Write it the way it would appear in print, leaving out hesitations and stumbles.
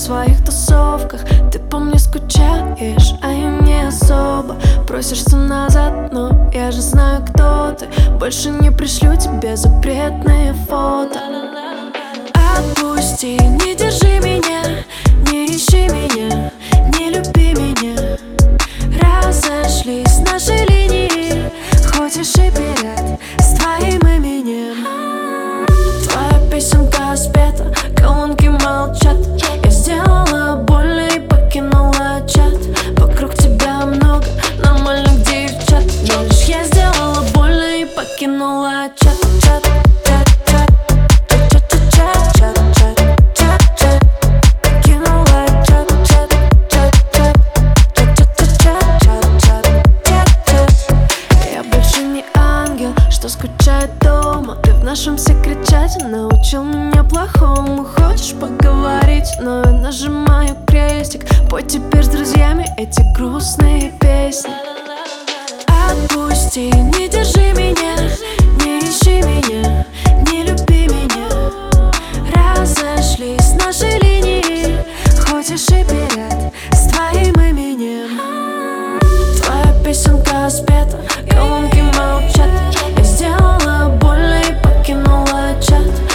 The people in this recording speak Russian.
своих тусовках. Ты по мне скучаешь, а я не особо. Просишься назад, но я же знаю, кто ты. Больше не пришлю тебе запретные фото. Отпусти, не держи меня, не ищи меня, не люби меня. Разошлись наши линии, хочешь и пират с твоим именем. Твоя песенка спета, колонки молчат. Я сделала больно и покинула чат. Вокруг тебя много нормальных девчат, но лишь я сделала больно и покинула чат. Скучает дома, ты в нашем секрет-чате научил меня плохому. Хочешь поговорить, но я нажимаю крестик. Пой теперь с друзьями эти грустные песни. Отпусти, не держи меня, не ищи меня, не люби меня. Разошлись наши линии, хочешь и пират с твоим именем. Твоя песенка спета, колонки молчат. Я сделала больно и покинула чат.